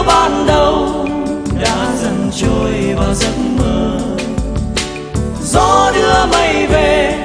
yêu ban đầu đã dần trôi vào giấc mơ. Gió đưa mây về